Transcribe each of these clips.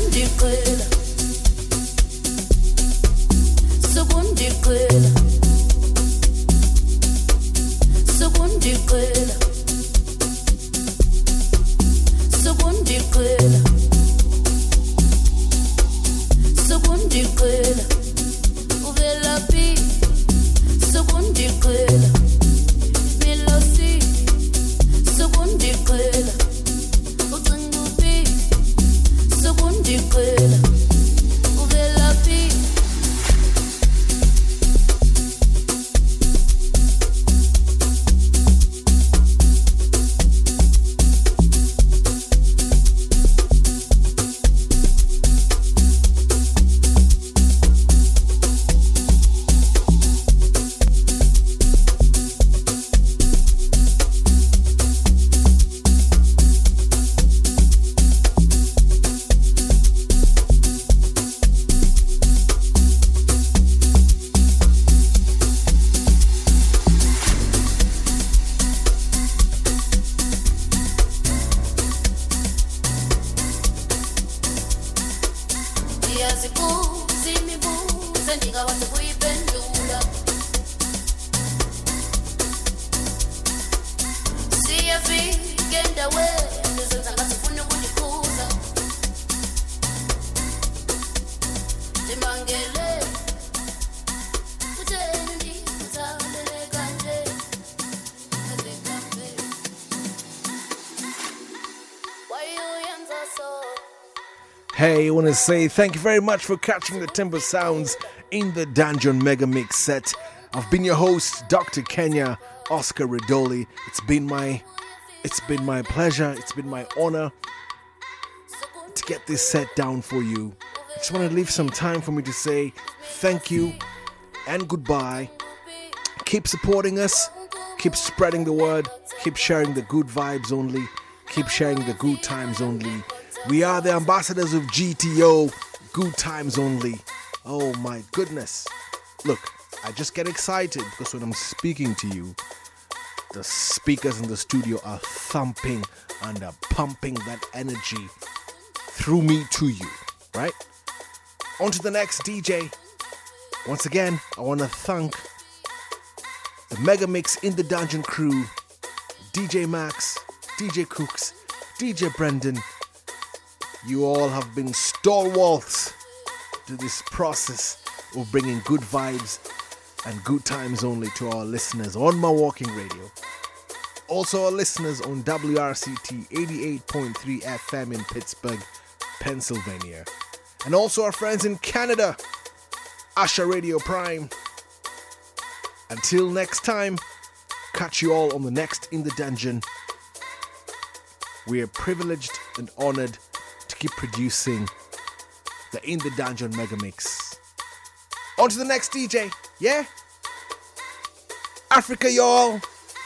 Hey, I want to say thank you very much for catching the Timber Sounds in the Dungeon Mega Mix set. I've been your host, Dr. Kenya, Oscar Ridoli. It's been my pleasure, it's been my honor to get this set down for you. I just want to leave some time for me to say thank you and goodbye. Keep supporting us, keep spreading the word, keep sharing the good vibes only, keep sharing the good times only. We are the ambassadors of GTO, good times only. Oh my goodness. Look, I just get excited because when I'm speaking to you, the speakers in the studio are thumping and are pumping that energy through me to you, right? On to the next DJ. Once again, I want to thank the Mega Mix in the Dungeon crew, DJ Max, DJ Cooks, DJ Brendan. You all have been stalwarts to this process of bringing good vibes and good times only to our listeners on My Walking Radio. Also our listeners on WRCT 88.3 FM in Pittsburgh, Pennsylvania. And also our friends in Canada, Asha Radio Prime. Until next time, catch you all on the next In the Dungeon. We are privileged and honored to keep producing the In the Dungeon Mega Mix. On to the next DJ, yeah? Africa, y'all!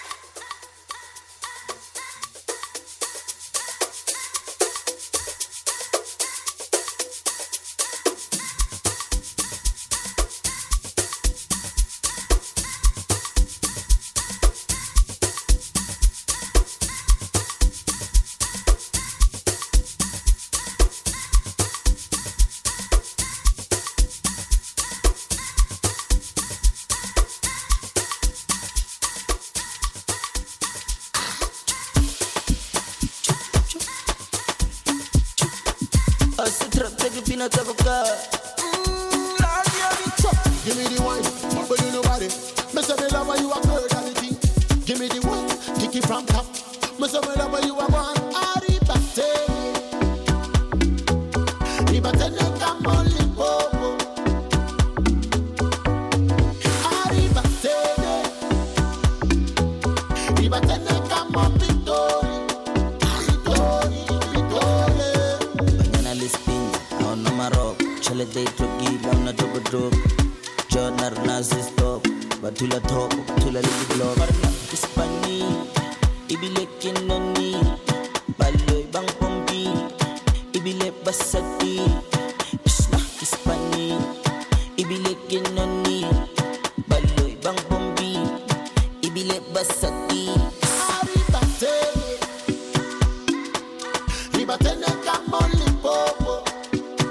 Give me the wine, but you know body. Me say me love you a girl and the thing. Give me the wine, kick it from top. Me say me love you a one. Arribate, ribate ne kamoli bobo. Arribate, ribate ne kamoli tori. Banana lisping, on no marok. Chale day to give, I'm not over drop. Jonar nazi stop, batula top, batula lili block. Ispani, ibile kinoni, baloy bang pompi, ibile basati. Isna Ispani, ibile kinoni, baloy bang pompi, ibile basati. Arribate, ribate ne kamoli bobo.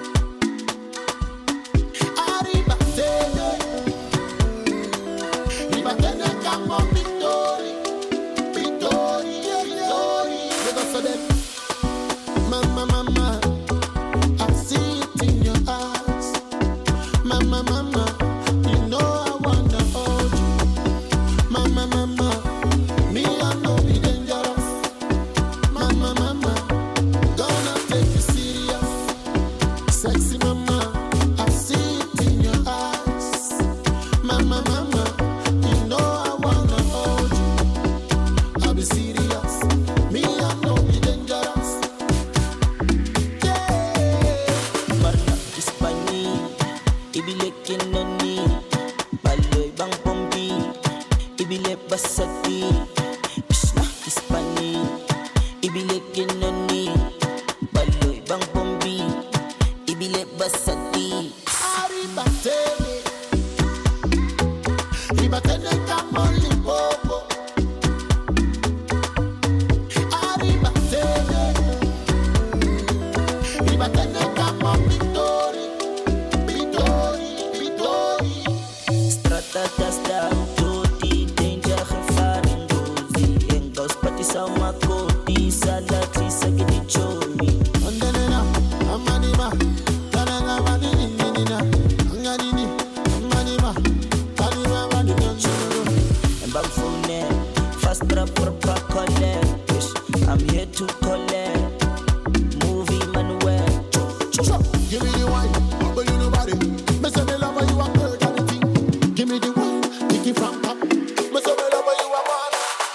Sure. Give me the wine, bubble in your body. Me say me love you a girl and the thing. Give me the wine, take it from top. Me say me love you a man.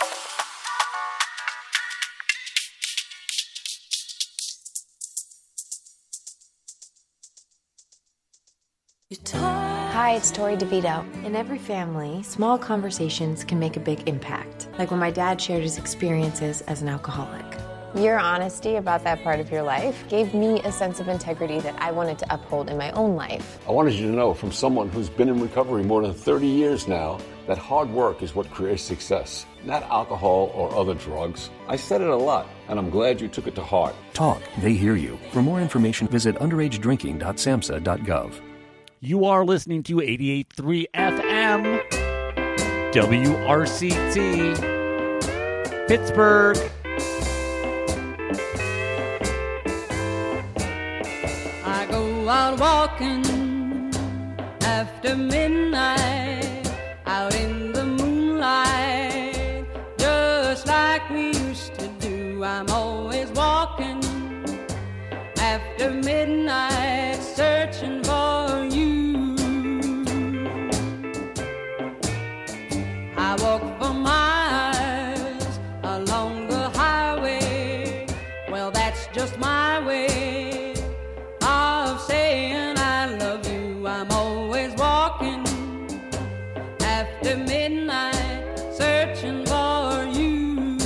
Hi, it's Tori DeVito. In every family, small conversations can make a big impact. Like when my dad shared his experiences as an alcoholic. Your honesty about that part of your life gave me a sense of integrity that I wanted to uphold in my own life. I wanted you to know from someone who's been in recovery more than 30 years now that hard work is what creates success, not alcohol or other drugs. I said it a lot, and I'm glad you took it to heart. Talk, they hear you. For more information, visit underagedrinking.samhsa.gov. You are listening to 88.3 FM, WRCT, Pittsburgh. I go out walking after midnight, out in the moonlight, just like we used to do. I'm always walking after midnight, searching for you. I walk for miles along the highway. Well, that's just my way of saying I love you. I'm always walking after midnight, searching for you.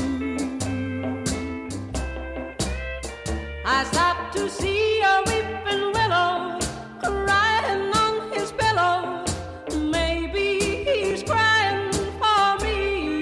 I stopped to see a weeping willow crying on his pillow. Maybe he's crying for me.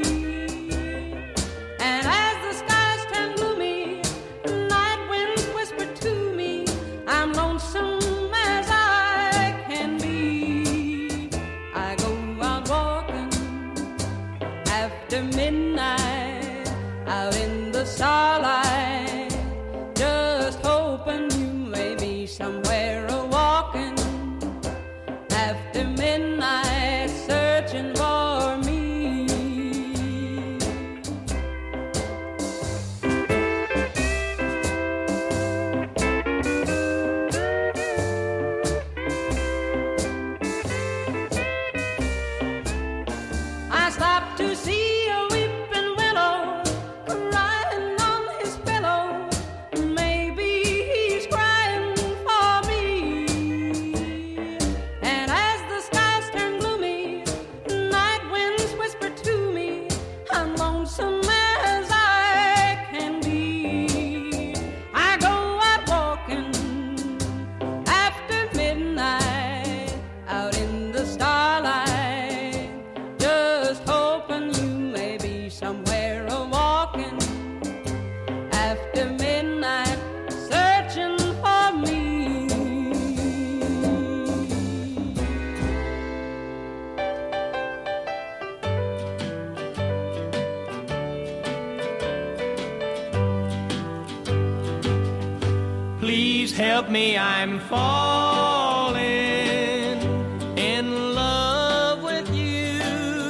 And as the skies turn gloomy, night winds whisper to me, I'm lonesome as I can be. I go out walking after midnight, out in the starlight, just hoping you may be somewhere a-walking after midnight, searching for me. I stopped to see a weeping willow crying on his pillow. Maybe he's crying for me. And as the skies turn gloomy, night winds whisper to me, I'm lonesome as I can be. I go out walking after midnight, out in the starlight, just hoping you may be somewhere a-walking after midnight, searching for me. Please help me, I'm falling in love with you.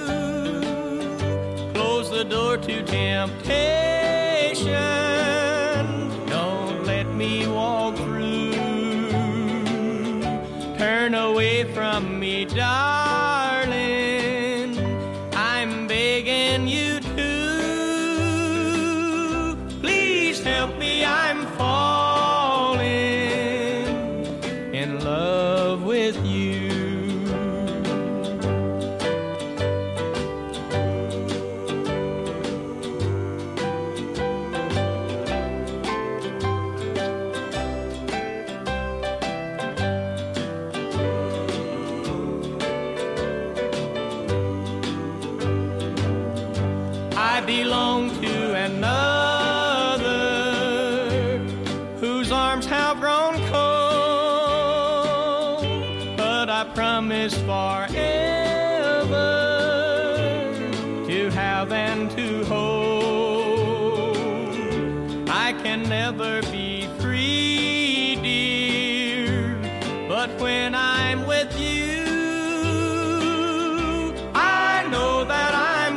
Close the door to temptation. Don't let me walk through. Turn away from me, darling. I'm begging you to. Please help me, I'm falling in love with you. I belong to another whose arms have grown cold, but I promise forever to have and to hold. I can never be free, dear, but when I'm with you, I know that I'm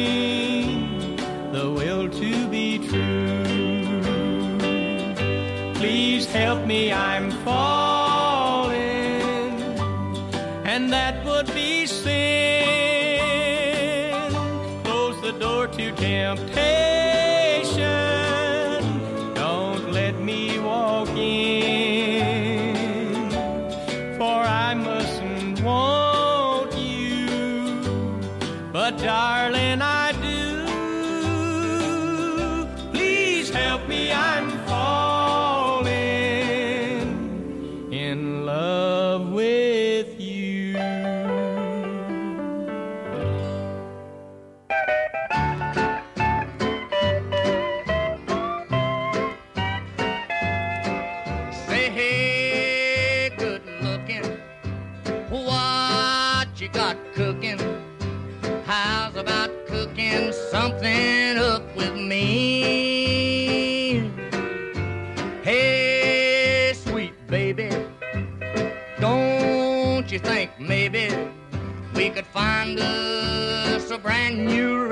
losing the will to be true. please help me, I'm falling. And that would be sin. Close the door to temptation. Don't let me walk in. For I mustn't want you. But darling, I do. Please help me, I'm falling in love with you. Say, hey, good looking, what you got cooking? How's about cooking something up with me? Hey, sweet baby, don't you think maybe we could find us a brand new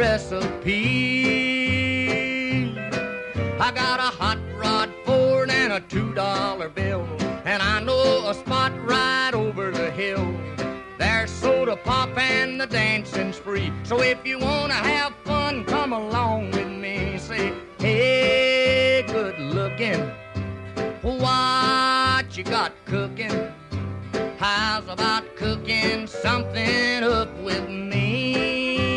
recipe? I got a hot rod Ford and a $2 bill, and I know a spot right over the hill. There's soda pop and the dancing's free. So if you wanna have fun, come along with me. Say, hey, good looking, what you got cooking? How's about cooking something up with me?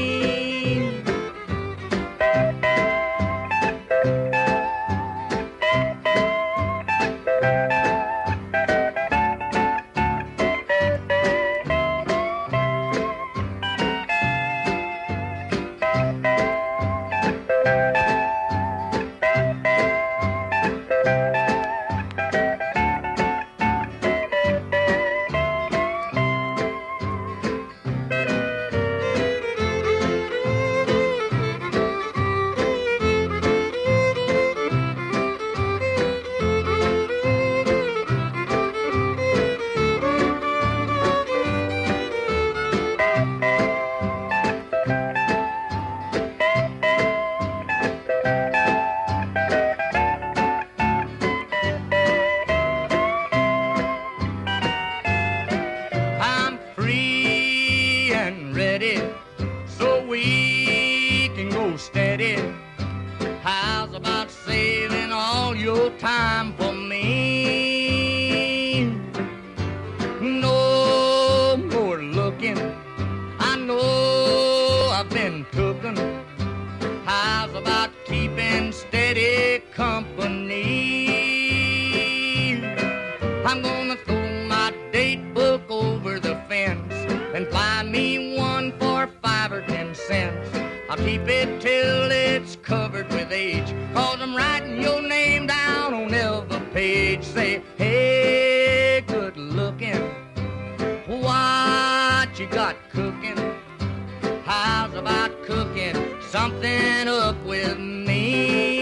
I'm free and ready, so we can go steady. How's about saving all your time for me? No more looking, I know I've been cooking. How's about keeping steady company? I'm gonna throw my date book over the fence and fly me one for 5 or 10 cents. I'll keep it till it's covered with age, 'cause I'm writing your name down on every page. Say, hey, good looking, what you got cooking? How's about cooking something up with me?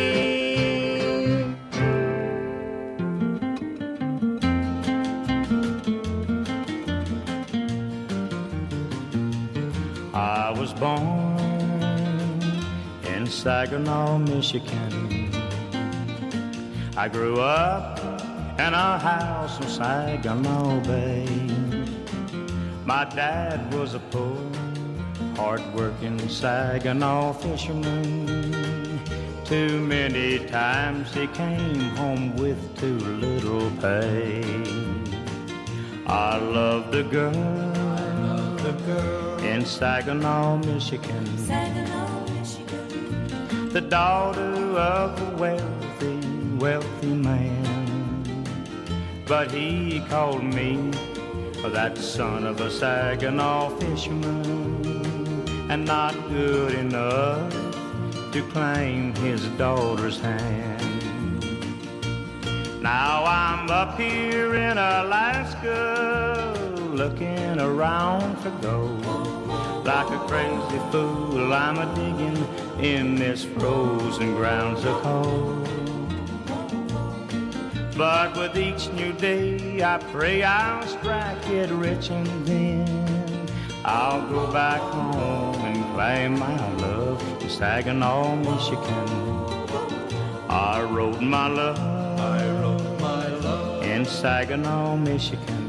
I was born in Saginaw, Michigan. I grew up in a house in Saginaw Bay. My dad was a poor, hard-working Saginaw fisherman. Too many times he came home with too little pay. I loved a girl in Saginaw, Michigan. The daughter of a wealthy, wealthy man. But he called me that son of a Saginaw fisherman, and not good enough to claim his daughter's hand. Now I'm up here in Alaska, looking around for gold. Like a crazy fool, I'm a-digging in this frozen ground so cold. But with each new day, I pray I'll strike it rich, and then I'll go back home and claim my love in Saginaw, Michigan. I wrote my love Saginaw, Michigan.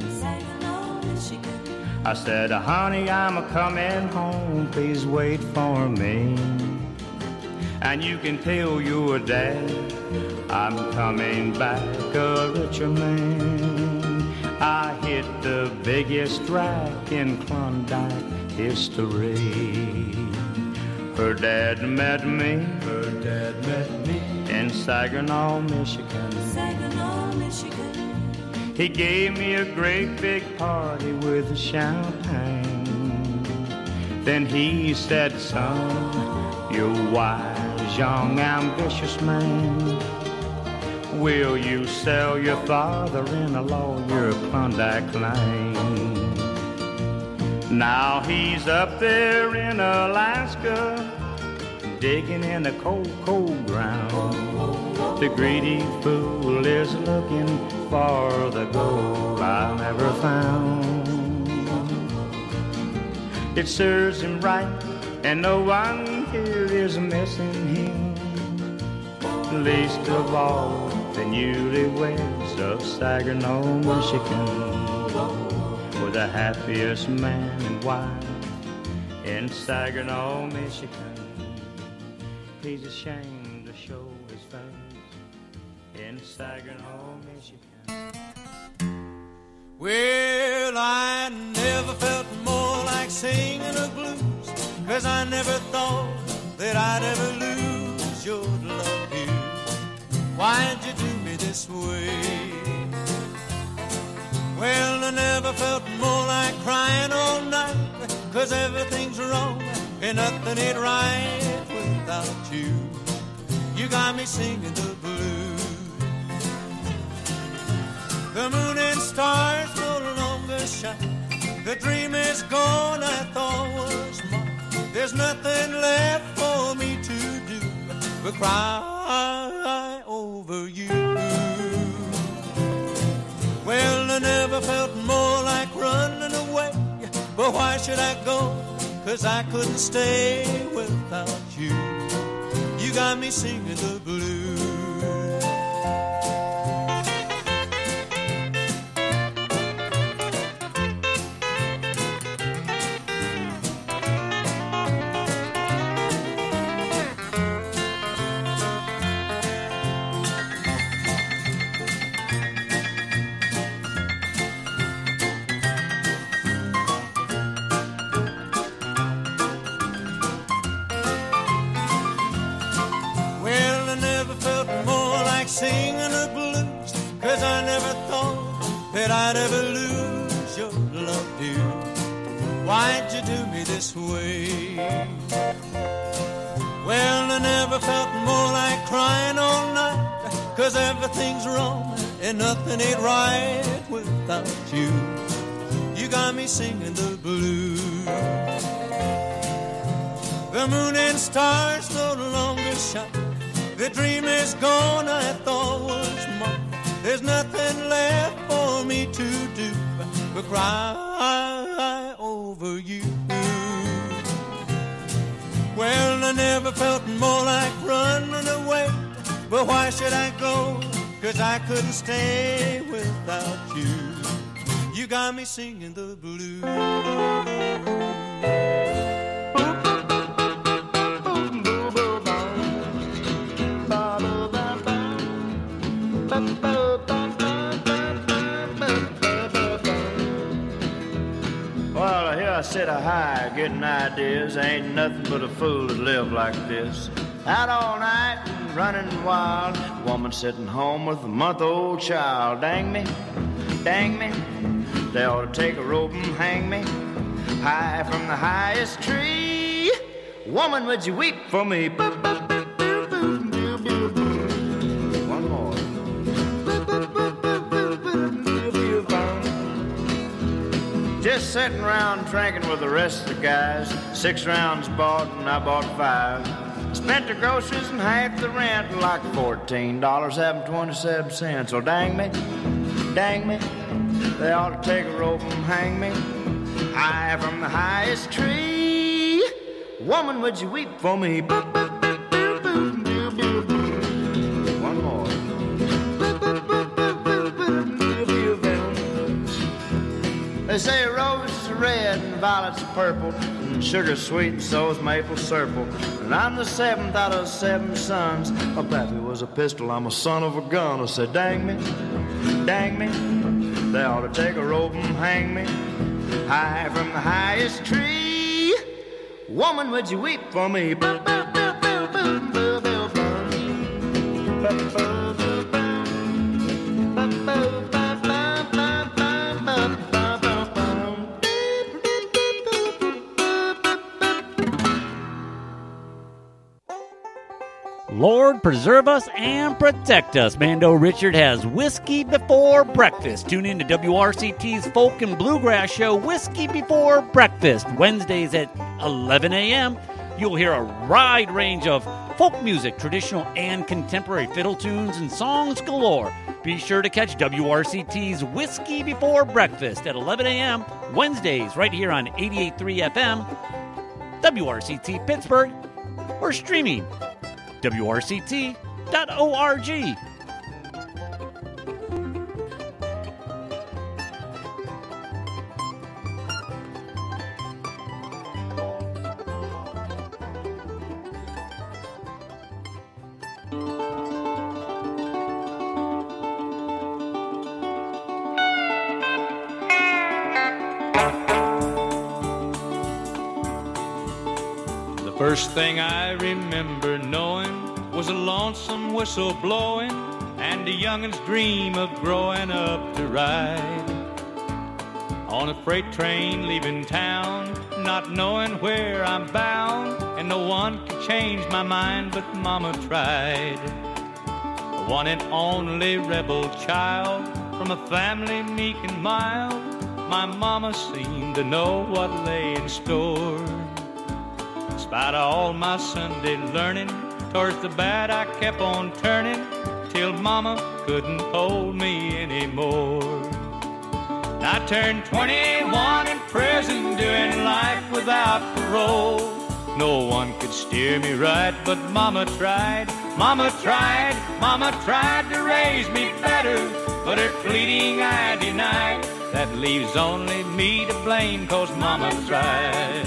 I said, honey, I'm a-coming home, please wait for me. And you can tell your dad I'm coming back a richer man. I hit the biggest rack in Klondike history. Her dad met me in Saginaw, Michigan. He gave me a great big party with champagne. Then he said, son, you're a wise, young, ambitious man. Will you sell your father-in-law your Klondike Lane? Now he's up there in Alaska, digging in the cold, cold ground. The greedy fool is looking for the gold I never found. It serves him right, and no one here is missing him, least of all the newlyweds of Saginaw, Michigan. We're the happiest man and wife in Saginaw, Michigan. He's ashamed to show his face in Saginaw, Michigan. Well, I never felt more like singing the blues, 'cause I never thought that I'd ever lose your love here. Why'd you do me this way? Well, I never felt more like crying all night, 'cause everything's wrong and nothing ain't right without you. You got me singing the blues. The moon and stars no longer shine. The dream is gone I thought was mine. There's nothing left for me to do but cry over you. Well, I never felt more like running away, but why should I go? 'Cause I couldn't stay without you. You got me singing the blues. Singing the blues, 'cause I never thought that I'd ever lose your love, dear. Why'd you do me this way? Well, I never felt more like crying all night, 'cause everything's wrong and nothing ain't right without you. You got me singing the blues. The moon and stars no longer shine. The dream is gone I thought was mine. There's nothing left for me to do but cry over you. Well, I never felt more like running away, but why should I go? 'Cause I couldn't stay without you. You got me singing the blues. Well, here I sit a high, getting ideas. Ain't nothing but a fool to live like this. Out all night and running wild. Woman sitting home with a month-old child. Dang me, they ought to take a rope and hang me high from the highest tree. Woman, would you weep for me? One more. Just sitting around drinking with the rest of the guys. 6 rounds bought and I bought 5. Spent the groceries and half the rent, like $14, having 27 cents. So dang me, they ought to take a rope and hang me high from the highest tree. Woman, would you weep for me? One more. They say roses are red and violets are purple, and sugar's sweet and so's maple syrup. And I'm the seventh out of 7 sons. My pappy was a pistol, I'm a son of a gun. I said, dang me, they ought to take a rope and hang me high from the highest tree. Woman, would you weep for me? Lord preserve us and protect us. Mando Richard has Whiskey Before Breakfast. Tune in to WRCT's Folk and Bluegrass show, Whiskey Before Breakfast, Wednesdays at 11 a.m. You'll hear a wide range of folk music, traditional and contemporary fiddle tunes, and songs galore. Be sure to catch WRCT's Whiskey Before Breakfast at 11 a.m. Wednesdays right here on 88.3 FM, WRCT Pittsburgh, or streaming WRCT.org. The first thing I remember knowing was a lonesome whistle blowing and a youngin's dream of growing up to ride on a freight train leaving town, not knowing where I'm bound, and no one could change my mind but Mama tried. The one and only rebel child from a family meek and mild, my mama seemed to know what lay in store. In spite of all my Sunday learning, towards the bad I kept on turning, till Mama couldn't hold me anymore. I turned 21 in prison, doing life without parole. No one could steer me right, but Mama tried. Mama tried to raise me better, but her pleading I denied. That leaves only me to blame, 'cause Mama tried.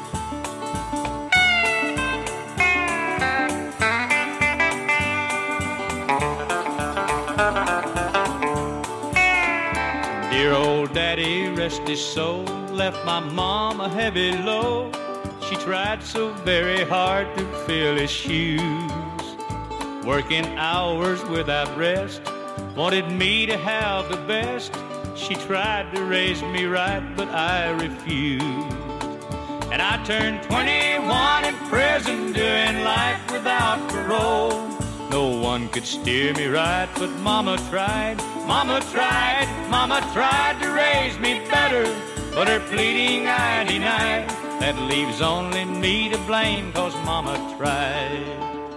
Dear old daddy, rest his soul, left my mom a heavy load. She tried so very hard to fill his shoes, working hours without rest, wanted me to have the best. She tried to raise me right, but I refused. And I turned 21 in prison, doing life without parole. No one could steer me right, but Mama tried. Mama tried to raise me better, but her pleading I denied. That leaves only me to blame, 'cause Mama tried.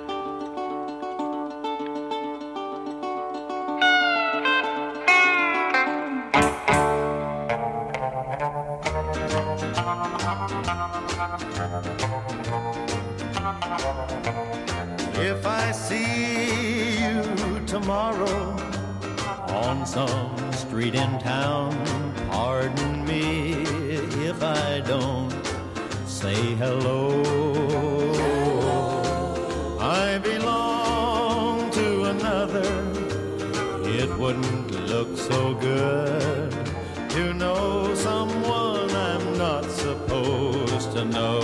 If I see you tomorrow on some street in town, pardon me if I don't say hello. I belong to another. It wouldn't look so good to know someone I'm not supposed to know.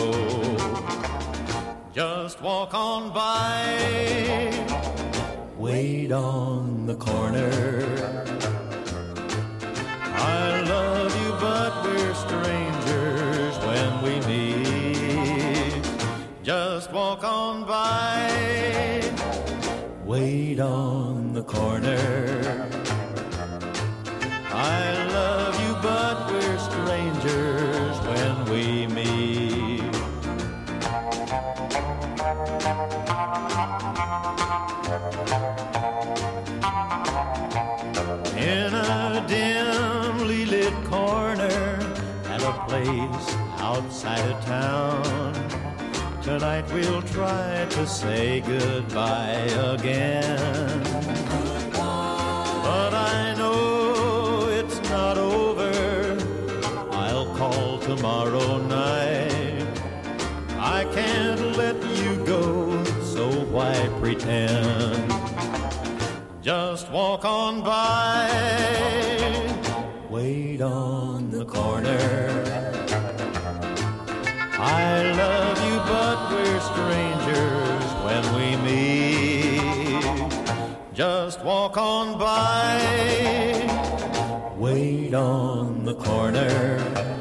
Just walk on by, wait on the corner. I love you, but we're strangers when we meet. Just walk on by, wait on the corner. I love you, but we're strangers when we meet. In a dimly lit corner at a place outside of town, tonight we'll try to say goodbye again. But I know it's not over walk on by. Wait on the corner. I love you, but we're strangers when we meet. Just walk on by. Wait on the corner.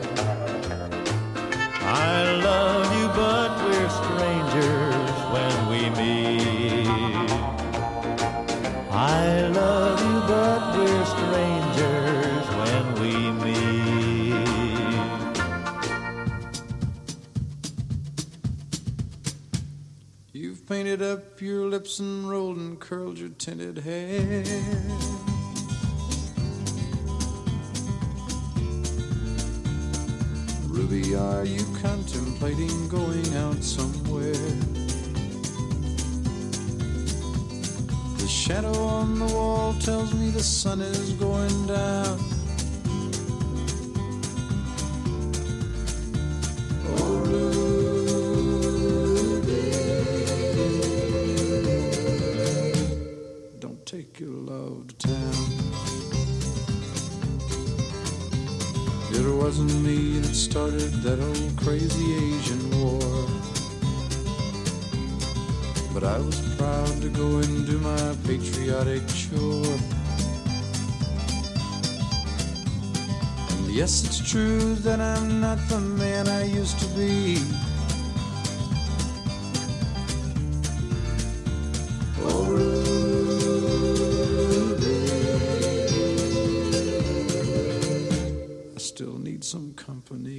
I love you, but we're strangers when we meet. I love you, but we're strangers when we meet. You've painted up your lips and rolled and curled your tinted hair. Ruby, are you contemplating going out somewhere? The shadow on the wall tells me the sun is going down. Oh, Ruby, don't take your love to town. It wasn't me that started that old crazy Asian war, but I was proud to go and do my patriotic chore. And yes, it's true that I'm not the man I used to be. Oh, I still need some company.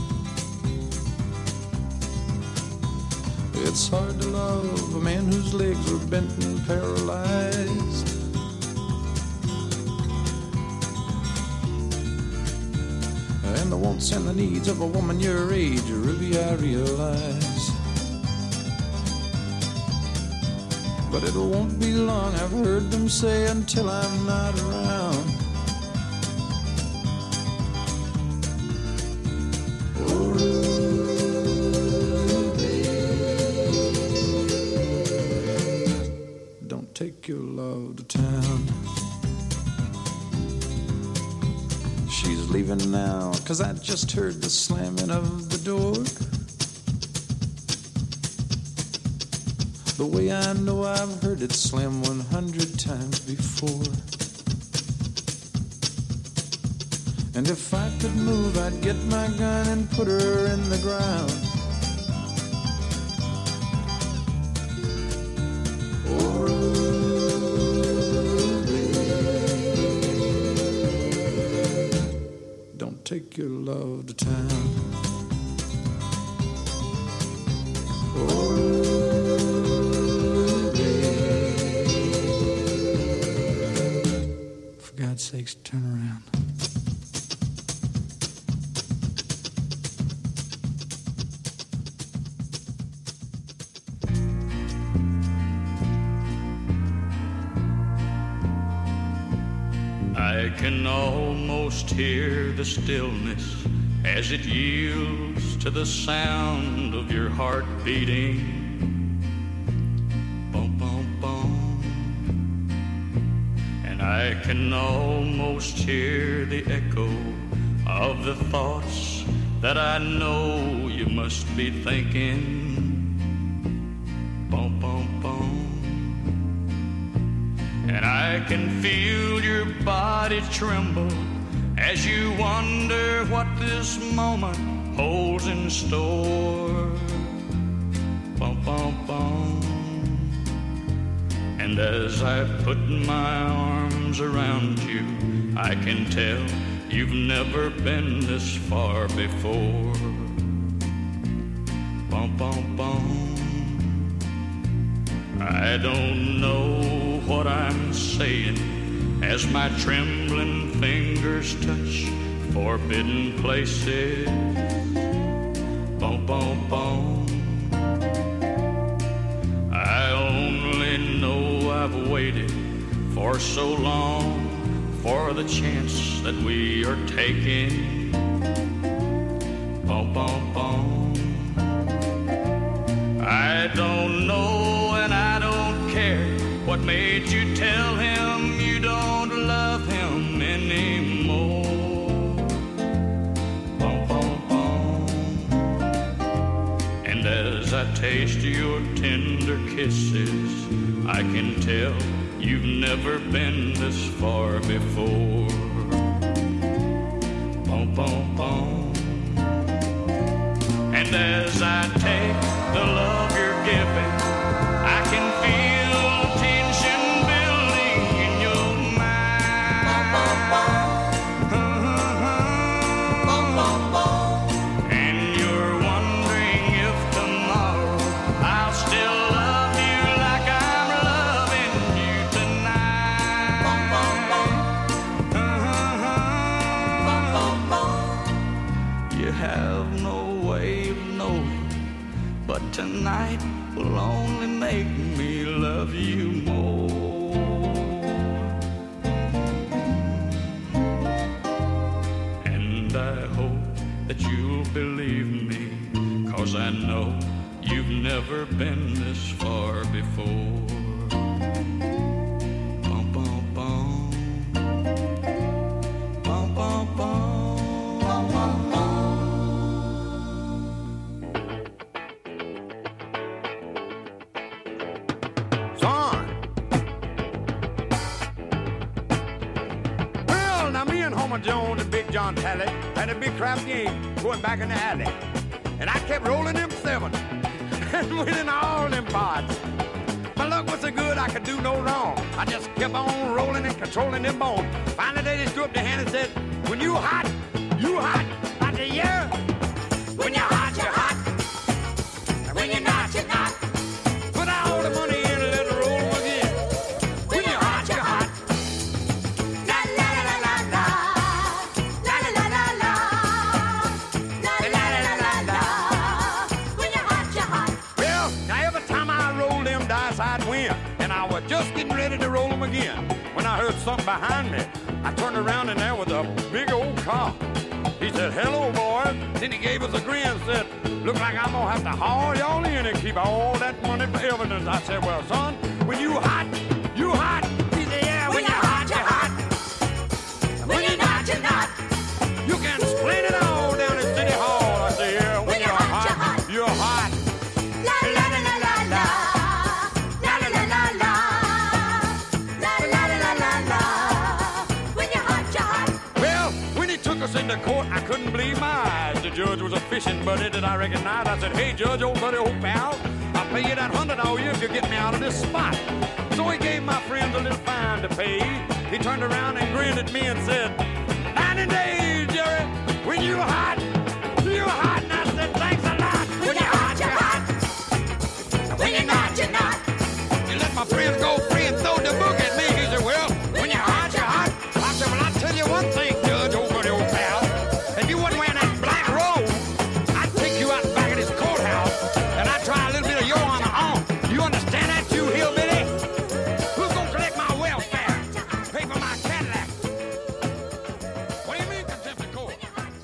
It's hard to love a man whose legs are bent and paralyzed. And the wants and the needs of a woman your age, Ruby, I realize. But it won't be long, I've heard them say, until I'm not around. Take your love to town. She's leaving now, 'cause I just heard the slamming of the door. The way I know I've heard it slam 100 times before. And if I could move, I'd get my gun and put her in the ground. Take your love to town. Oh, for God's sakes, turn around. I can almost hear the stillness as it yields to the sound of your heart beating. Bum, bum, bum. And I can almost hear the echo of the thoughts that I know you must be thinking. Bum, bum, bum. And I can feel your body tremble as you wonder what this moment holds in store. Bum, bum, bum. And as I put my arms around you, I can tell you've never been this far before. Bum, bum, bum. I don't know what I'm saying as my trembling fingers touch forbidden places. Bum, bum, bum. I only know I've waited for so long for the chance that we are taking. Bum, bum, bum. I don't know and I don't care what made you tell him you your kisses, I can tell you've never been this far before. Boom, boom, boom. And as I take the love you're giving, I can feel tension building in your mind. And you're wondering if tomorrow I'll still love you like I'm loving you tonight. You have no way of knowing, but tonight will only make me love you more. And I hope that you'll believe me, 'cause I know you've never been this far before. Bum, bum, bum. Bum, bum, bum. Bum, bum, bum. Well, now me and Homer Jones and Big John Talley had a big crap game going back in the alley. And I kept rolling them seven and winning all them pots. My luck was so good I could do no wrong. I just kept on rolling and controlling them bones. Finally they just threw up their hand and said, when you hot, I said, yeah. When you're hot, you're hot. And when you're not, you're not. Put all the money in and let it roll again. When you're hot, you're hot. La la la la la. La la la la la. La la la la la. When you're hot, you're hot. Well, now every time I roll them dice, I'd win. And I was just getting ready to roll them again when I heard something behind me. I turned around and there was a big old car. He said, hello, boys. Then he gave us a grin and said, look like I'm going to have to haul y'all in and keep all that money for evidence. I said, well, son, when you hot, you hot. He said, yeah, when you're hot, you're hot. And when you're not, you're not. You can explain it all down at City Hall. I said, yeah, when you're hot, you're hot. La la la la la la. La la la la la. La la la la la. When you're hot, you're hot. Well, when he took us into court, I couldn't believe my eyes. The judge was a fishing buddy that I recognized. I said, hey, Judge, old buddy, old pal, I'll pay you that $100 all you if you get me out of this spot. So he gave my friends a little fine to pay. He turned around and grinned at me and said, 90 days, Jerry, when you hot, you're hot. And I said, thanks a lot. When you're hot, you're hot. And when you're not, you're not. You let my friends go free and throw the book at me. He said, well, when you're hot, you're hot. I said, well, I'll tell you one thing, Judge, old buddy, old pal. If you wasn't wearing that black robe, I'd take you out back of this courthouse and I'd try a little bit of your on the arm. You understand that, you hillbilly? Who's gonna collect my welfare? Pay for my Cadillac? What do you mean, contempt of court?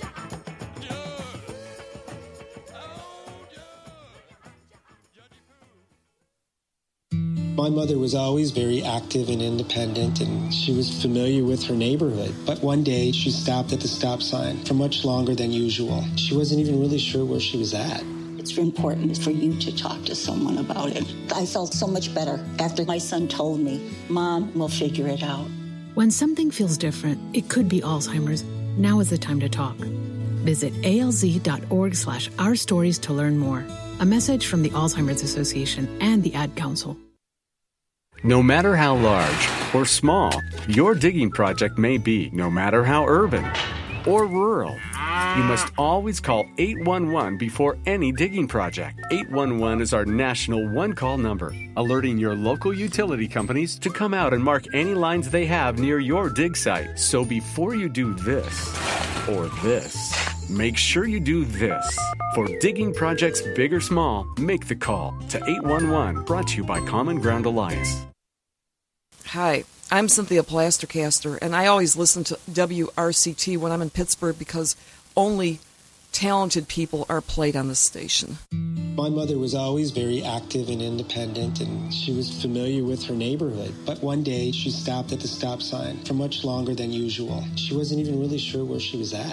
My mother was always very active and independent, and she was familiar with her neighborhood. But one day, she stopped at the stop sign for much longer than usual. She wasn't even really sure where she was at. It's important for you to talk to someone about it. I felt so much better after my son told me, Mom, we'll figure it out. When something feels different, it could be Alzheimer's. Now is the time to talk. Visit alz.org/ourstories to learn more. A message from the Alzheimer's Association and the Ad Council. No matter how large or small your digging project may be, no matter how urban or rural, you must always call 811 before any digging project. 811 is our national one-call number, alerting your local utility companies to come out and mark any lines they have near your dig site. So before you do this or this, make sure you do this. For digging projects big or small, make the call to 811. Brought to you by Common Ground Alliance. Hi, I'm Cynthia Plastercaster, and I always listen to WRCT when I'm in Pittsburgh because only talented people are played on this station. My mother was always very active and independent, and she was familiar with her neighborhood. But one day, she stopped at the stop sign for much longer than usual. She wasn't even really sure where she was at.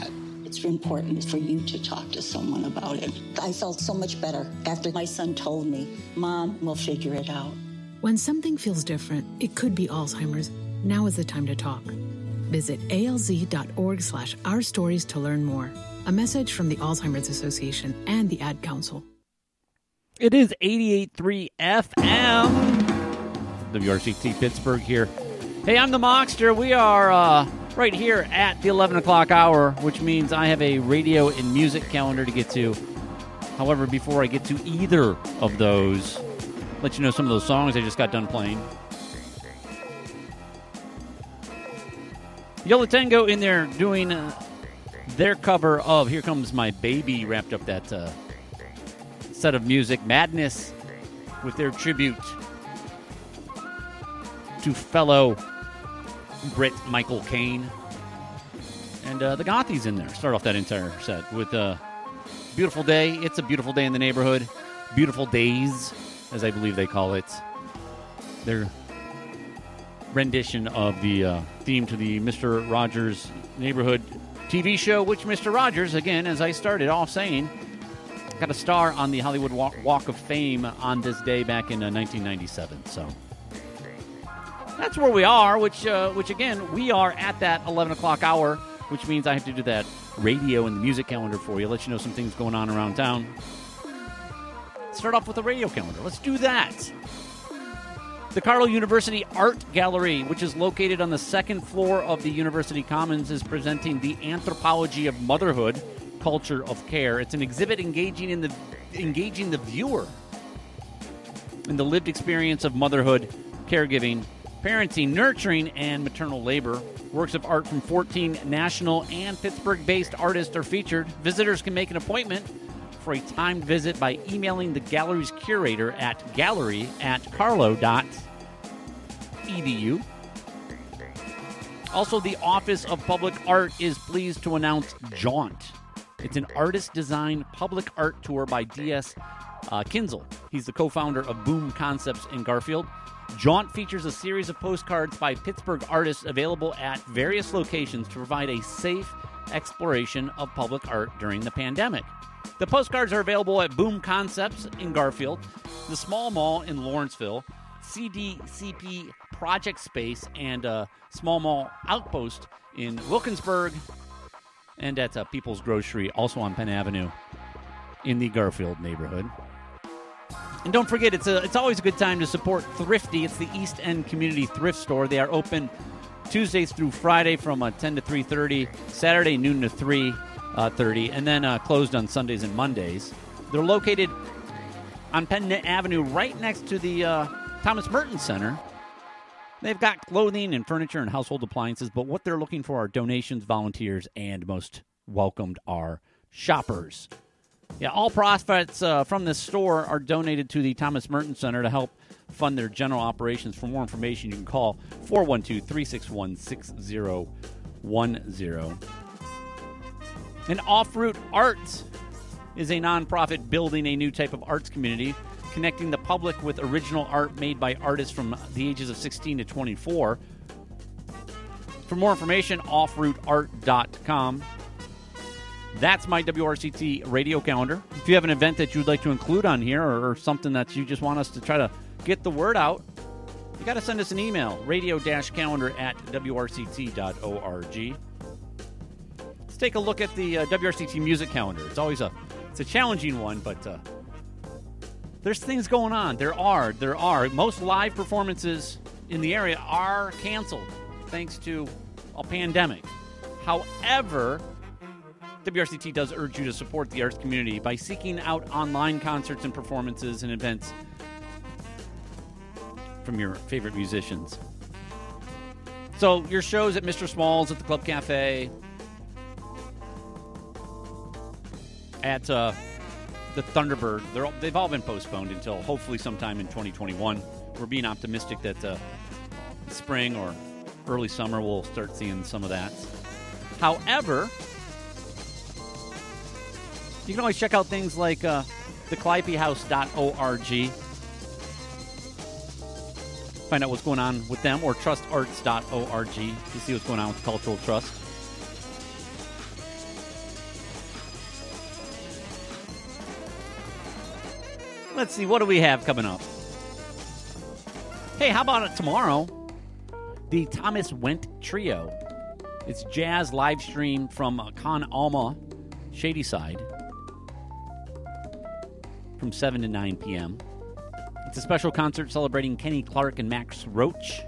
It's important for you to talk to someone about it. I felt so much better after my son told me, Mom, we'll figure it out. When something feels different, it could be Alzheimer's. Now is the time to talk. Visit alz.org/ourstories to learn more. A message from the Alzheimer's Association and the Ad Council. It is 88.3 FM. WRCT Pittsburgh here. Hey, I'm the Mockster. We are right here at the 11 o'clock hour, which means I have a radio and music calendar to get to. However, before I get to either of those, let you know some of those songs I just got done playing. Yo La Tengo in there doing their cover of Here Comes My Baby, wrapped up that set of music. Madness with their tribute to fellow Brit Michael Caine. And the Gothies in there. Start off that entire set with Beautiful Day. It's a beautiful day in the neighborhood. Beautiful Days, as I believe they call it. Their rendition of the theme to the Mr. Rogers Neighborhood TV show, which Mr. Rogers, again, as I started off saying, got a star on the Hollywood Walk of Fame on this day back in 1997. So that's where we are, which again, we are at that 11 o'clock hour, which means I have to do that radio and the music calendar for you, let you know some things going on around town. Start off with the radio calendar. Let's do that. The Carlow University Art Gallery, which is located on the second floor of the University Commons, is presenting The Anthropology of Motherhood, Culture of Care. It's an exhibit engaging the viewer in the lived experience of motherhood, caregiving, parenting, nurturing, and maternal labor. Works of art from 14 national and Pittsburgh-based artists are featured. Visitors can make an appointment for a timed visit by emailing the gallery's curator at gallery@carlow.edu. Also, the Office of Public Art is pleased to announce Jaunt. It's an artist-designed public art tour by D.S. Kinzel. He's the co-founder of Boom Concepts in Garfield. Jaunt features a series of postcards by Pittsburgh artists available at various locations to provide a safe exploration of public art during the pandemic. The postcards are available at Boom Concepts in Garfield, the Small Mall in Lawrenceville, CDCP Project Space, and Small Mall Outpost in Wilkinsburg, and at People's Grocery, also on Penn Avenue in the Garfield neighborhood. And don't forget, it's always a good time to support Thrifty. It's the East End Community Thrift Store. They are open Tuesdays through Friday from 10 to 3:30, Saturday noon to 3:30, and then closed on Sundays and Mondays. They're located on Penn Avenue right next to the Thomas Merton Center. They've got clothing and furniture and household appliances, but what they're looking for are donations, volunteers, and most welcomed are shoppers. Yeah, all profits from this store are donated to the Thomas Merton Center to help fund their general operations. For more information, you can call 412-361-6010. And Off-Route Arts is a nonprofit building a new type of arts community, connecting the public with original art made by artists from the ages of 16 to 24. For more information, offrouteart.com. That's my WRCT radio calendar. If you have an event that you'd like to include on here or something that you just want us to try to get the word out, you got to send us an email, radio-calendar@wrct.org. Let's take a look at the WRCT music calendar. It's always a challenging one, but there's things going on. There are. Most live performances in the area are canceled thanks to a pandemic. However, WRCT does urge you to support the arts community by seeking out online concerts and performances and events from your favorite musicians. So your shows at Mr. Small's, at the Club Cafe, at the Thunderbird, they've all been postponed until hopefully sometime in 2021. We're being optimistic that spring or early summer we'll start seeing some of that. However, you can always check out things like thecalliopehouse.org. Find out what's going on with them, or trustarts.org to see what's going on with the Cultural Trust. Let's see, what do we have coming up? Hey, how about it tomorrow? The Thomas Went Trio. It's jazz live stream from Con Alma, Shadyside, from 7 to 9 p.m. It's a special concert celebrating Kenny Clark and Max Roach.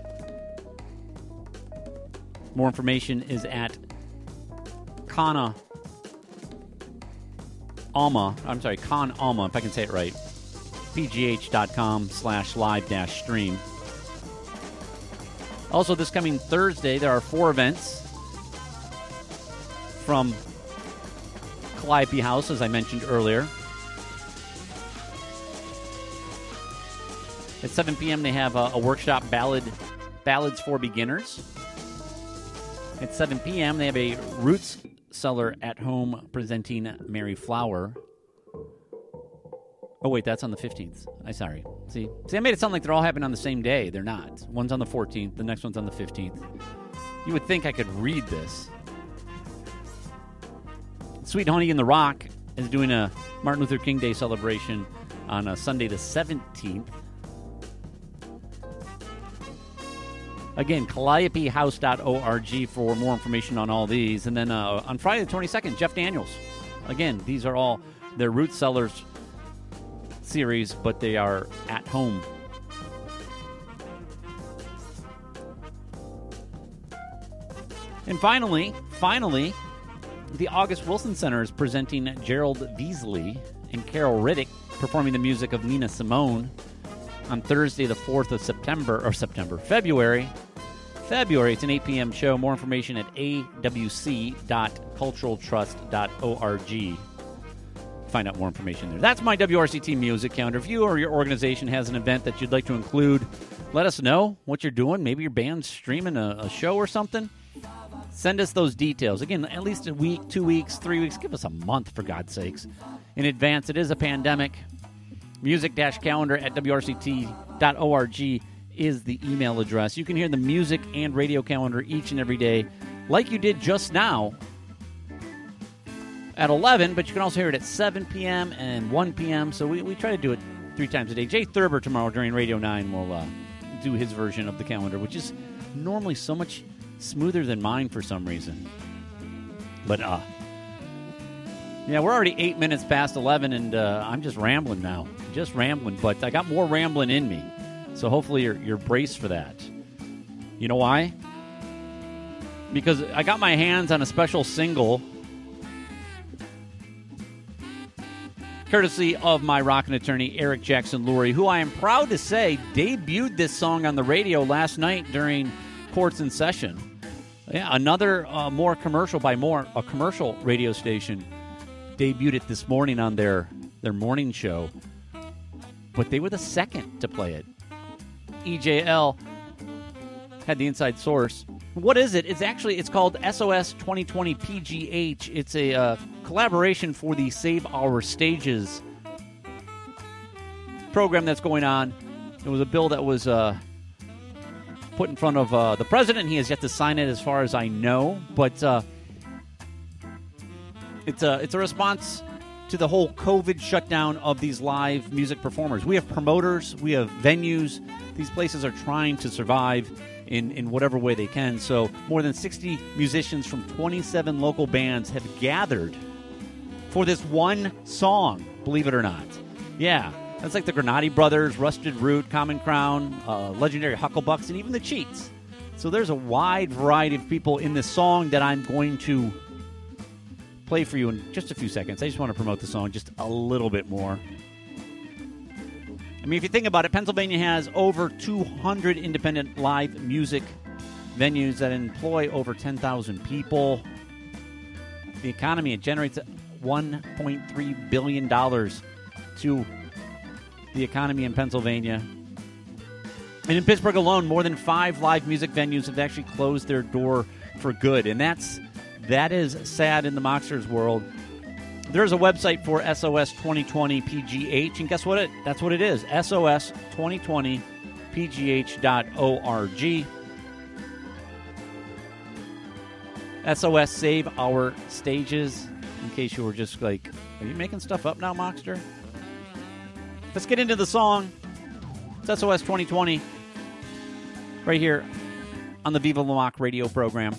More information is at Con Alma, if I can say it right, pgh.com/live-stream. Also, this coming Thursday, there are 4 events from Calliope House, as I mentioned earlier. At 7 p.m., they have a workshop, Ballads for Beginners. At 7 p.m., they have a Roots Cellar at Home presenting Mary Flower. Oh, wait, that's on the 15th. Sorry. See, I made it sound like they're all happening on the same day. They're not. One's on the 14th. The next one's on the 15th. You would think I could read this. Sweet Honey in the Rock is doing a Martin Luther King Day celebration on Sunday the 17th. Again, calliopehouse.org for more information on all these. And then on Friday the 22nd, Jeff Daniels. Again, these are all their Root Cellars series, but they are at home. And finally, the August Wilson Center is presenting Gerald Beasley and Carol Riddick performing the music of Nina Simone on Thursday, the 4th of February. It's an 8 p.m. show. More information at awc.culturaltrust.org. Find out more information there. That's my WRCT music calendar. If you or your organization has an event that you'd like to include, let us know what you're doing. Maybe your band's streaming a show or something. Send us those details. Again, at least a week, 2 weeks, 3 weeks. Give us a month, for God's sakes, in advance. It is a pandemic. Music-calendar at WRCT.org is the email address. You can hear the music and radio calendar each and every day, like you did just now at 11, but you can also hear it at 7 p.m. and 1 p.m., so we try to do it 3 times a day. Jay Thurber tomorrow during Radio 9 will do his version of the calendar, which is normally so much smoother than mine for some reason. But, yeah, we're already 8 minutes past 11, and I'm just rambling now. But I got more rambling in me, so hopefully you're braced for that. You know why? Because I got my hands on a special single courtesy of my rockin' attorney, Eric Jackson Lurie, who I am proud to say debuted this song on the radio last night during Courts in Session. Yeah, another a commercial radio station debuted it this morning on their morning show. But they were the second to play it. EJL had the inside source. What is it? It's called SOS 2020 PGH. It's a collaboration for the Save Our Stages program that's going on. It was a bill that was put in front of the president. He has yet to sign it, as far as I know. But it's a response to the whole COVID shutdown of these live music performers. We have promoters. We have venues. These places are trying to survive in whatever way they can. So more than 60 musicians from 27 local bands have gathered for this one song, believe it or not. Yeah, that's like the Granati Brothers, Rusted Root, Common Crown, legendary Hucklebucks, and even the Cheats. So there's a wide variety of people in this song that I'm going to play for you in just a few seconds. I just want to promote the song just a little bit more. I mean, if you think about it, Pennsylvania has over 200 independent live music venues that employ over 10,000 people. The economy, it generates $1.3 billion to the economy in Pennsylvania. And in Pittsburgh alone, more than 5 live music venues have actually closed their door for good. And that is sad in the Moxers world. There's a website for SOS 2020 PGH, and guess what? That's what it is, SOS 2020 PGH.org. SOS Save Our Stages, in case you were just like, are you making stuff up now, Moxter? Let's get into the song. It's SOS 2020 right here on the Viva La Mock radio program.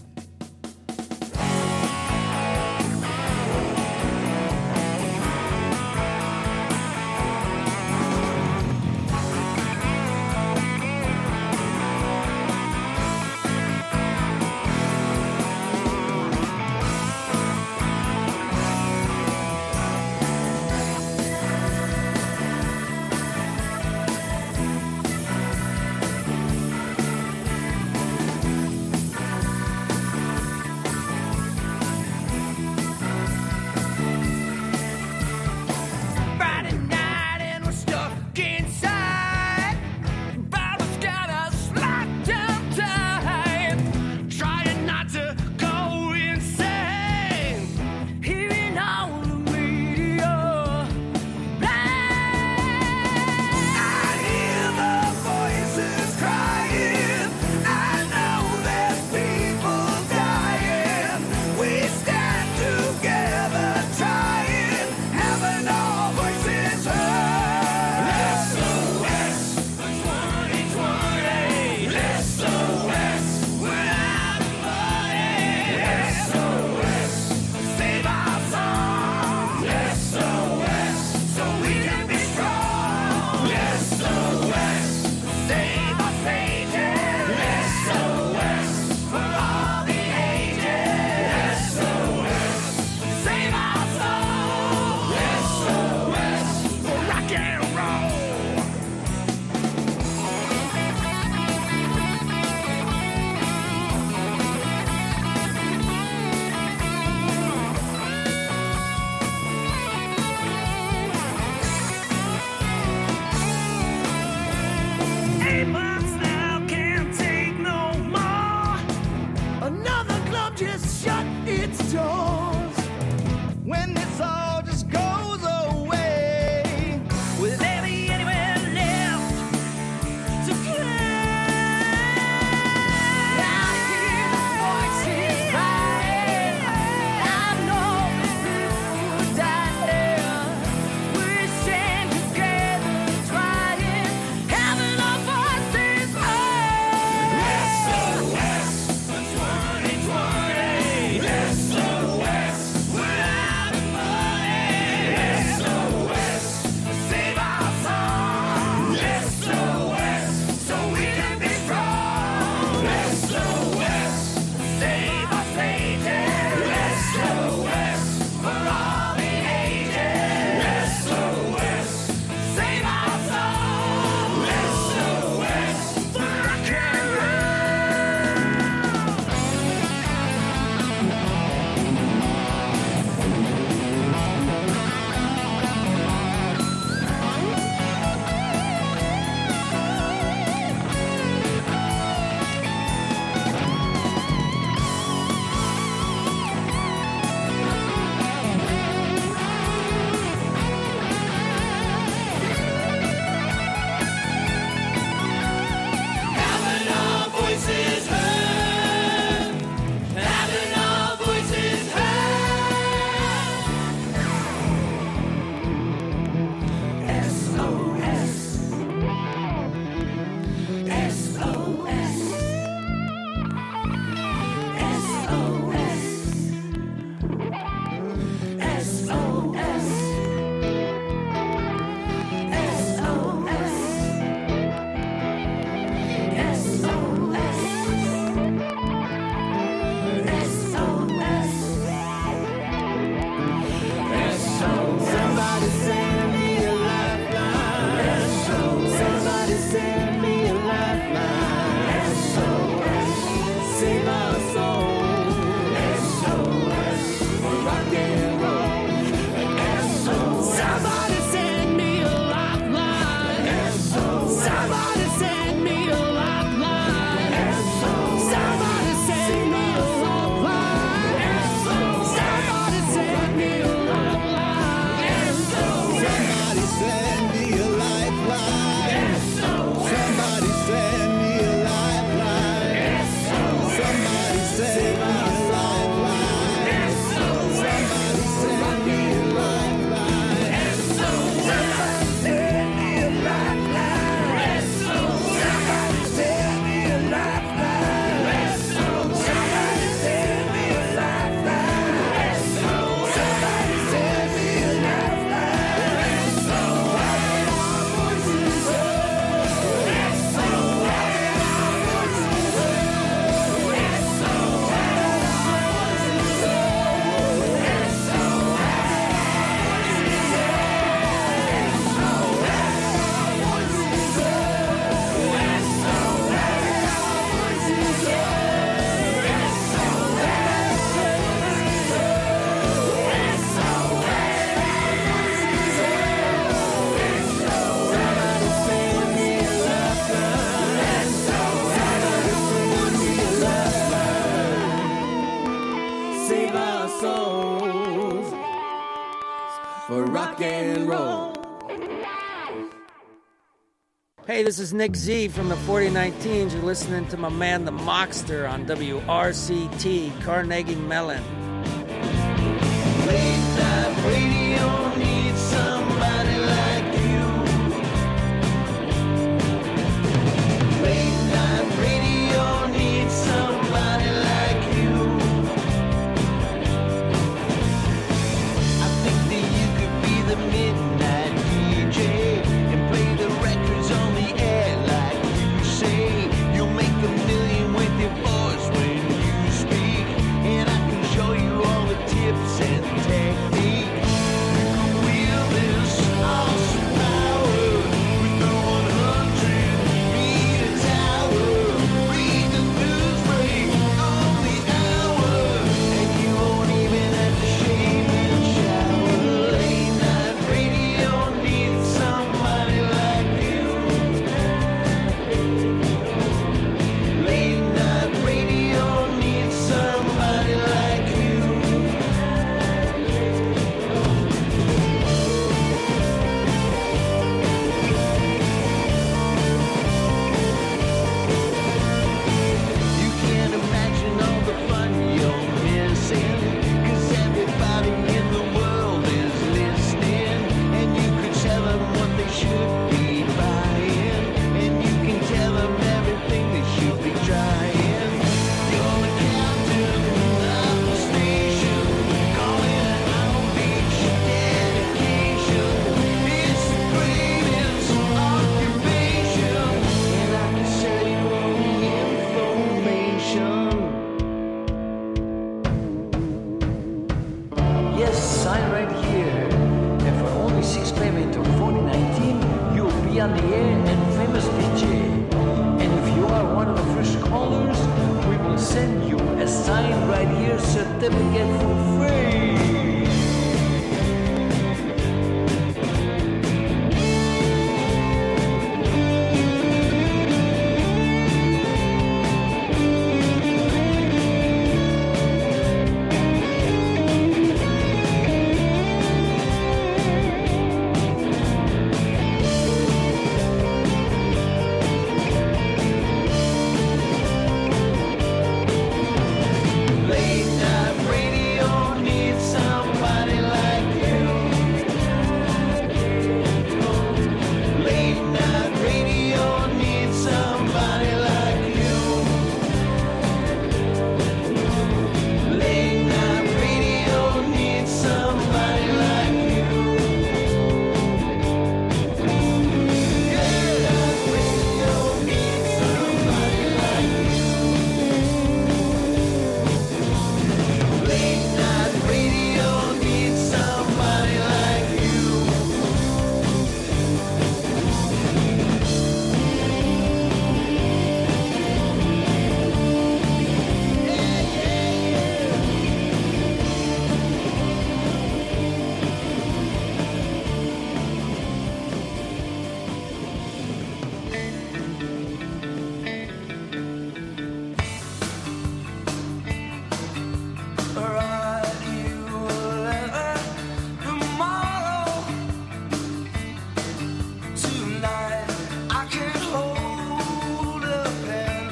souls for rock and roll. Hey, this is Nick Z from the 4019s. You're listening to my man, the Mockster, on WRCT, Carnegie Mellon. Late night radio needs somebody like you. Late night radio needs somebody like you. I think that you could be the midnight DJ and play the records on the air like you say. You'll make $1 million with your voice when you speak, and I can show you all the tips and technique. You can wield this awesome power with the 100-meter tower. Read the news break on the hour, and you won't even have to shave and shower. Late night radio needs somebody like you. Late night radio needs somebody like you. You can't imagine all the fun you're missing, 'cause everybody in the world is listening, and you could tell them what they should be buying, and you can tell them everything they should be trying. You're the captain of the station, calling out each dedication. It's the greatest occupation, and I can sell you all the information. Yes, sign right here. And for only 6 payment of 4019, you'll be on the air and famous DJ. And if you are one of the first callers, we will send you a sign right here certificate for free. Late night radio needs somebody like you. Late night radio needs somebody like you. Late night radio needs somebody like you. Late night radio needs somebody like you. Late night radio needs somebody like you. Write you a letter tomorrow. Tonight I can hold a pen.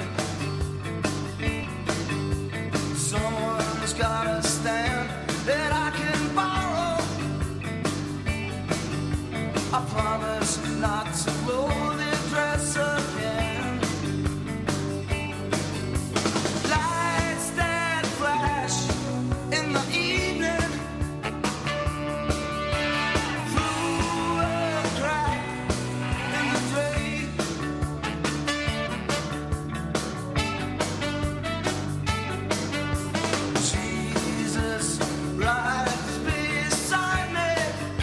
Someone's got a stand that I can borrow. I promise not to blow the dress again. Lights that flash in the evening through a crack in the drape. Jesus rides beside me.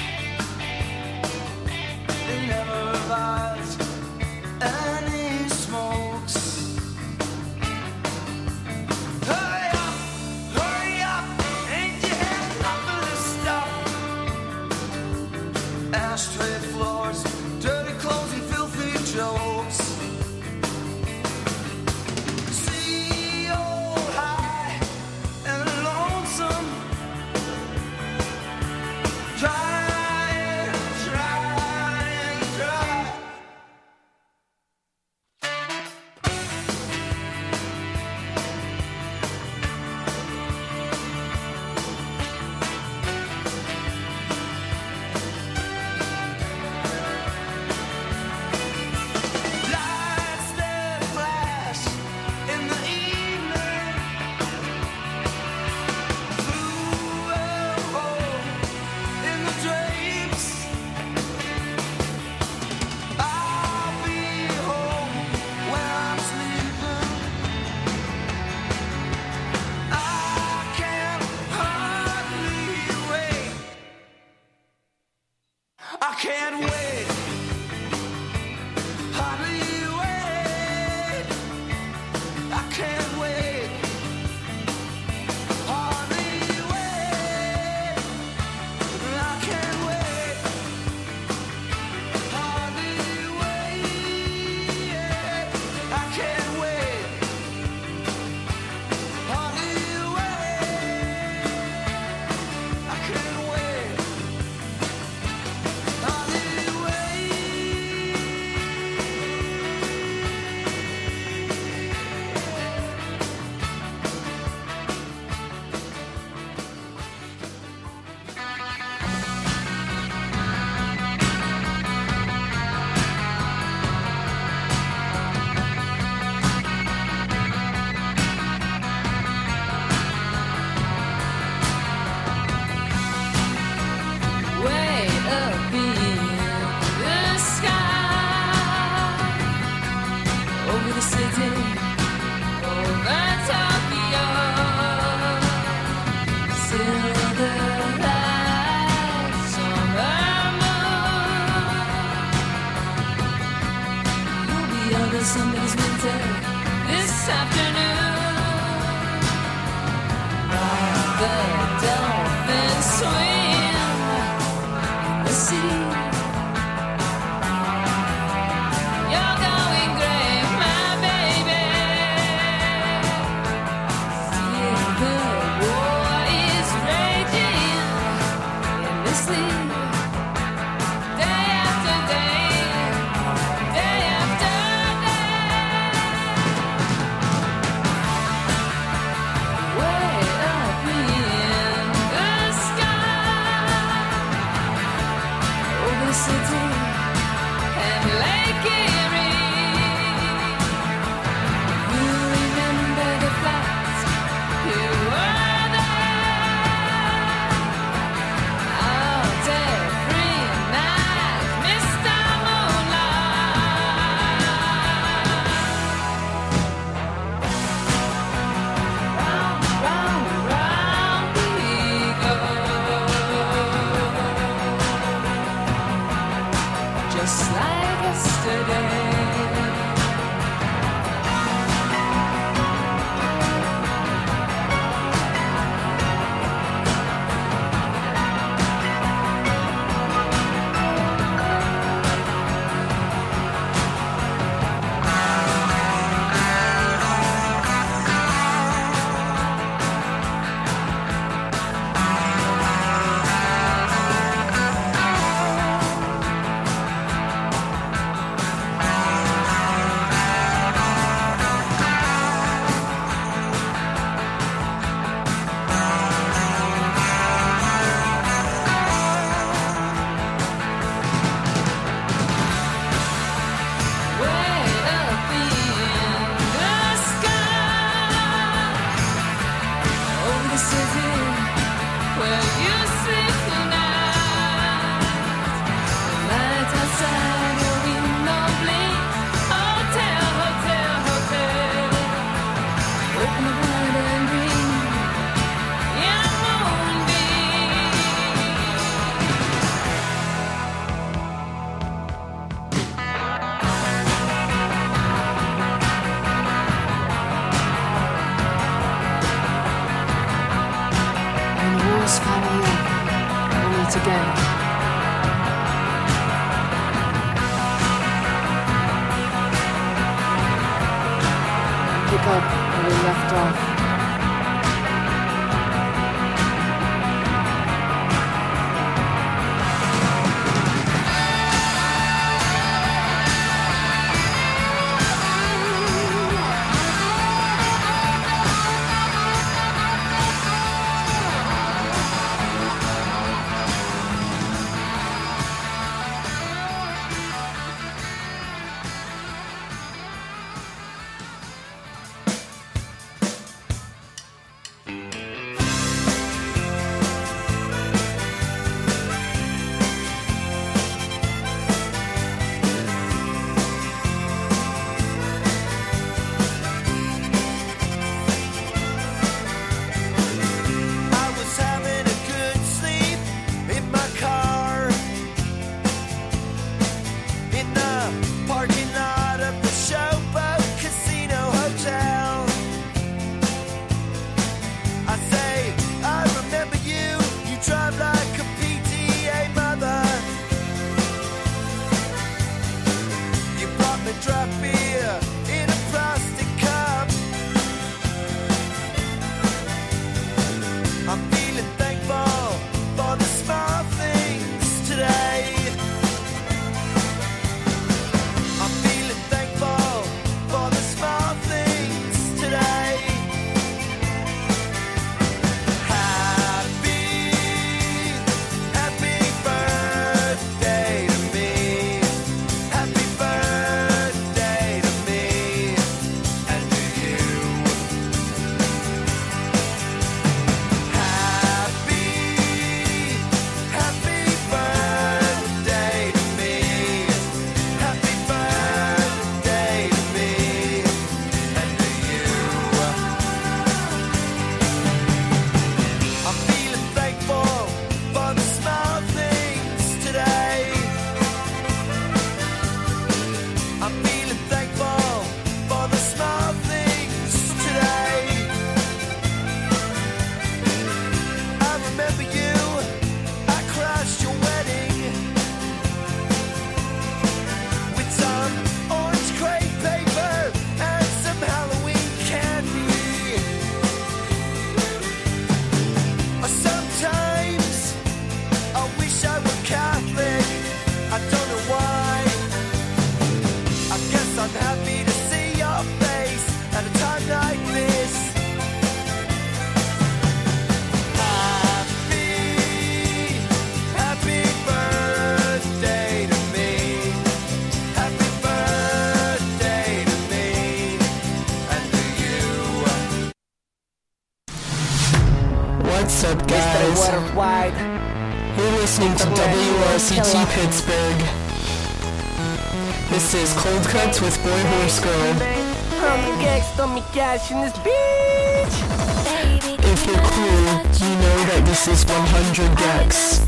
He never buys any smokes. Hurry up, Pick up where we left off. What's up, guys? You're listening to WRCT Pittsburgh. This is Cold Cuts with Boy Horse Girl. If you're cool, you know that this is 100 Gex.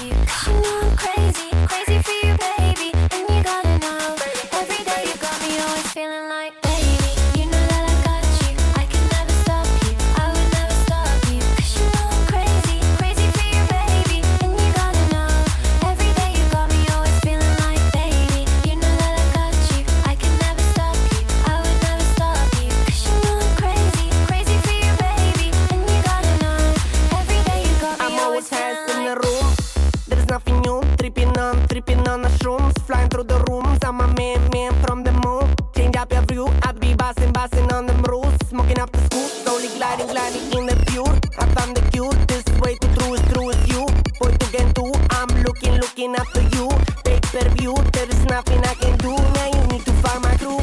Crazy for you, baby, and you gotta know. Every day you got me always feeling like, baby, you know that I got you. I can never stop you. I would never stop you. 'Cause you know I'm crazy for you, baby, and you gotta know. Every day you got me always feeling like, baby, you know that I got you. I can never stop you. I would never stop you. 'Cause you know I'm crazy for you, baby, and you gotta know. Every day you got me I'm always hands in the like. room. There's nothing new. Tripping on the shrooms, flying through the rooms. I'm a man from the moon. Change up your view. I be bossing on the rules. Smoking up the school, slowly gliding in the pure. I found the cure. This way to true is you. Boy to get to. I'm looking after you. Pay per view. There is nothing I can do. Now you need to find my crew.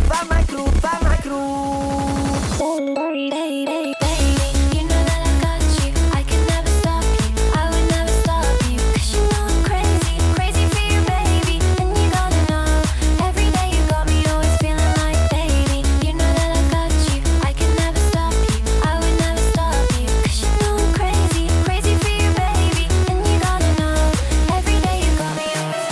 Baby, you know that I got you. I can never stop you. I would never stop you. 'Cause you know I'm crazy for you, baby, and you gotta know. Every day you got me always feeling like, baby, you know that I got you. I can never stop you. I would never stop you. 'Cause you know I'm crazy for you, baby, and you gotta know. Every day you got me always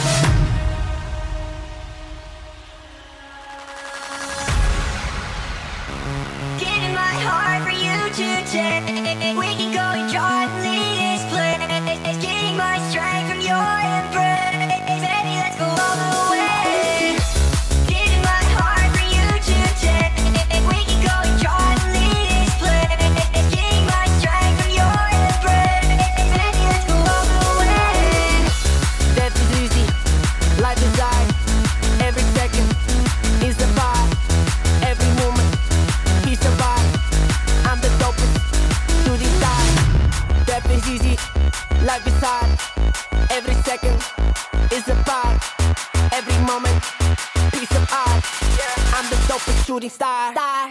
Giving my heart for you to take. We can go and joyfully this place. Getting my strength from your embrace. Baby, let's go all the way. Giving my heart for you to take. We can go and joyfully this place. Getting my strength from your embrace. Baby, let's go all the way. Death is easy, life is hard. Every second is a vibe. Every moment he's a vibe. I'm the dopest shooting star. Death is easy, life is hard. Every second is a vibe. Every moment piece of art. I'm the dopest shooting star.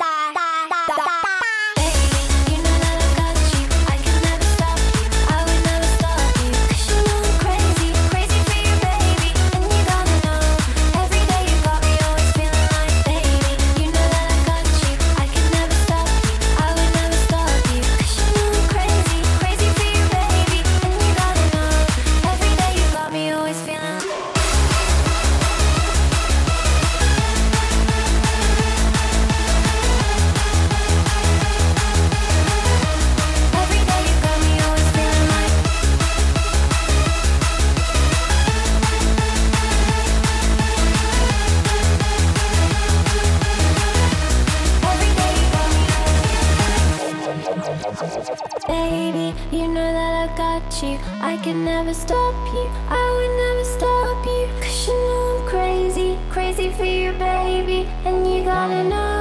Baby, you know that I got you. I can never stop you. I would never stop you. 'Cause you know I'm crazy for you, baby, and you gotta know.